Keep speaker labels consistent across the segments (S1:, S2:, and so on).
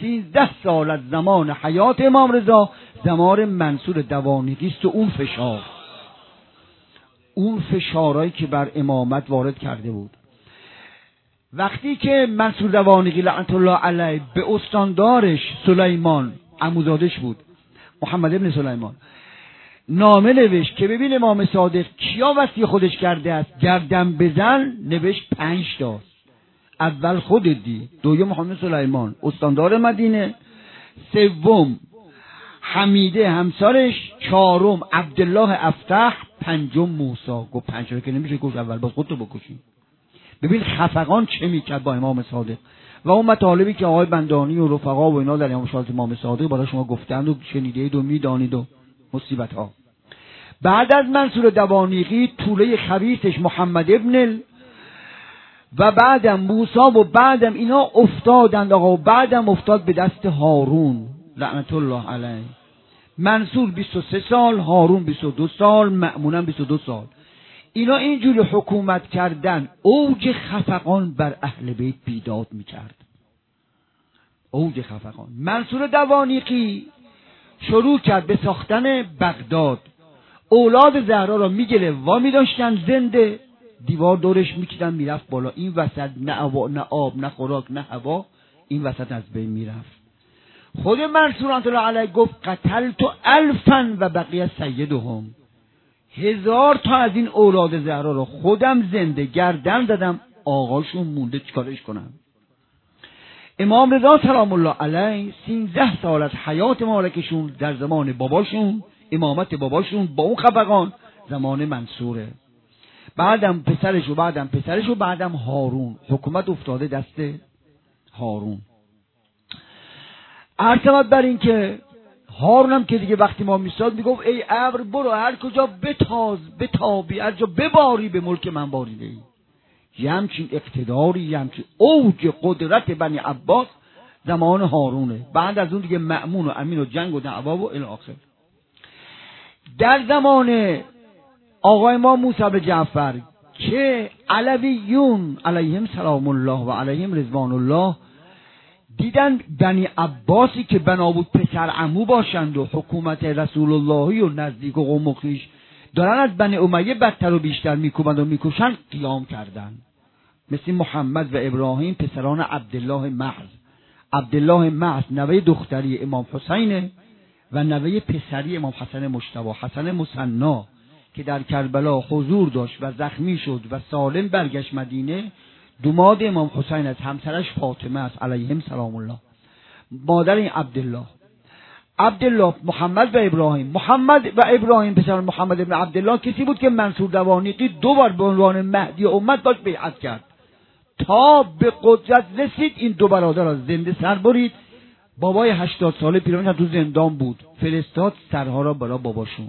S1: 13 سال از زمان حیات امام رضا زمان منصور دوانیقی است و اون فشارهایی که بر امامت وارد کرده بود. وقتی که منصور دوانیقی لعنت الله علیه به استاندارش سلیمان عموزادش بود محمد ابن سلیمان نامه نوشت که ببین امام صادق کیا وصی خودش کرده است، گردن بزن، نوشت 5 تا. اول خودتی، دوم محمد سلیمان استاندار مدینه، سوم حمیده همسرش، چهارم عبدالله افتح، پنجم موسی. گفت 5 تا که نمیشه گفت اول باز خودتو بکشی. ببین خفقان چه میکرد با امام صادق و اون مطالبی که آقای بندانی و رفقا و اینا در امام صادق برای شما گفتند و شنیدید و میدانید و مصیبت ها. بعد از منصور دوانیقی طوله خبیثش محمد ابن و بعدم موسی و بعدم اینا افتادند آقا و بعدم افتاد به دست هارون لعنت الله علیه. منصور 23 سال، هارون 22 سال، مأمون 22 سال. اینا اینجوری حکومت کردن اوج خفقان بر اهل بیت بیداد میکرد. اوج خفقان. منصور دوانیقی شروع کرد به ساختن بغداد. اولاد زهرا را میگله و میداشتن زنده، دیوار دورش میکیدن میرفت بالا. این وسط نه آب نه خوراک نه هوا، این وسط از بین میرفت. خود منصور رحمة الله علیه گفت قتلت 1000 و بقیه سیدهم. 1000 تا از این اولاد زهرا را خودم زنده گردن زدم، آقاشون مونده چیکارش کنم. امام رضا سلام الله علیه 13 سال از حیات مبارکشون در زمان باباشون، امامت باباشون با اون خفقان زمان منصوره. بعدم پسرش و بعدم هارون. حکومت افتاده دست هارون. عرض بر این که هارونم که دیگه وقتی ما میستاد میگفت ای ابر برو هر کجا بتابی، هر جا بباری به ملک من باریده ای. یه همچین اقتداری، یه همچین اوج قدرت بنی عباس زمان هارونه. بعد از اون دیگه مأمون و امین و جنگ و دعوا و الی آخر. در زمان آقای ما موسی بن جعفر که علویون علیهم سلام الله و علیهم رضوان الله دیدن بنی عباسی که بنا بود پسر عمو باشند و حکومت رسول اللهی و نزدیک و قوم و خویش دارن از بنی امیه بدتر و بیشتر میکوبند و میکشن، قیام کردن. مثل محمد و ابراهیم پسران عبدالله محض نوه دختری امام حسین و نوه پسری امام حسن مجتبی، حسن مثنا که در کربلا حضور داشت و زخمی شد و سالم برگشت مدینه. دوماد امام حسین است، همسرش فاطمه است علیهم سلام الله. مادر این عبدالله محمد و ابراهیم. محمد و ابراهیم پسر محمد ابن عبدالله کسی بود که منصور دوانیقی 2 بار به عنوان مهدی امت داشت بیعت کرد تا به قدرت رسید. این 2 برادر را زنده سر برید. بابای 80 ساله پیرمرد تو زندان بود، فرستاد سرها را برای باباشون.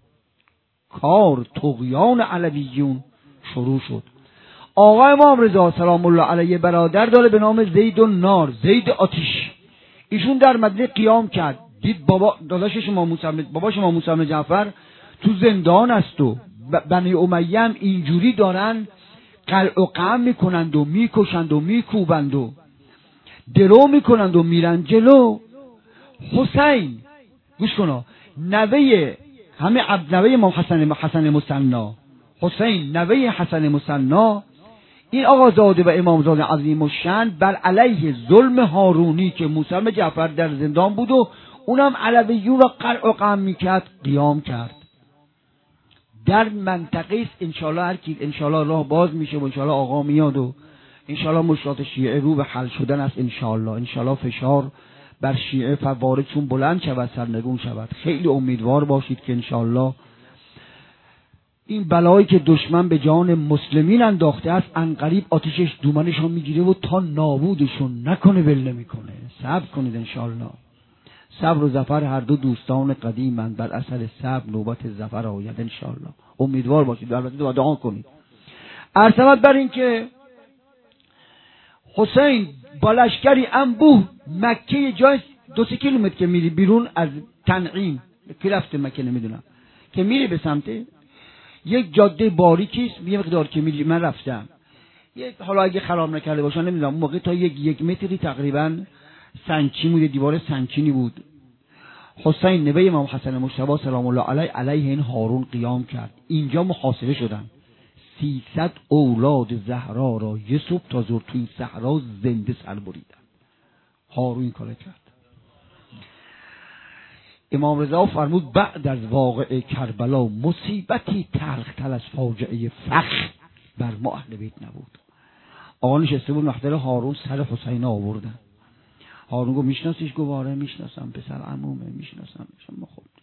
S1: کار طغیان علویون شروع شد. آقای امام رضا سلام الله علیه برادر داره به نام زید النار، زید آتش. ایشون در مدینه قیام کرد. دید باباش امام موسی بن جعفر تو زندان است و بنی امیه هم اینجوری دارن قلع و قم میکنند و میکشند و میکوبند و درو میکنند و میرن جلو. حسین گوش کنا، نوه امام حسن مثنا، حسین نوه حسن مثنا، این آقازاده و امامزاده عظیم الشأن بر علیه ظلم هارونی که موسی بن جعفر در زندان بود و اونم علویون را قلع و قم میکرد، قیام کرد. در منطقه است انشالله هر کی انشالله راه باز میشه و انشالله آقا میاد و انشالله مشکلات شیعه رو به حل شدن است. انشالله فشار بر شیعه فواردشون بلند شود، سرنگون شود. خیلی امیدوار باشید که انشالله این بلایی که دشمن به جان مسلمین انداخته است عنقریب آتیشش دومنشون میگیره و تا نابودشون نکنه ول نمیکنه. صبر کنید انشالله. صبر و ظفر هر دو دوستان قدیمند، بر اثر صبر نوبت ظفر آید انشالله. امیدوار باشید و البته دعا کنید. عرض بر این که حسین با لشکری انبوه مکه جای 2 کیلومتر که میری بیرون از تنعیم که رفته مکه نمیدونم که میری به سمت یک جاده باریکیست، یه مقدار که میری من رفتم، حالا اگه خراب نکرده باشن نمیدونم اون موقع تا یک متری تقریبا سنگچین بود، دیوار سنگچینی بود. حسین نوه امام حسن مجتبی سلام الله علیه این هارون قیام کرد. اینجا محاصره شدن. 300 اولاد زهرا را یه صبح تا ظهر تو این صحرا زنده سر بریدن. هارون این کار کرد. امام رضا فرمود بعد از واقعه کربلا مصیبتی تلختر از فاجعه فخر بر ما اهل بیت نبود. آقا نشسته بود محضر هارون سر حسین آوردن. هارون گفت میشناسیش؟ گفت آره میشناسم، پسر عمومه، میشناسم. خب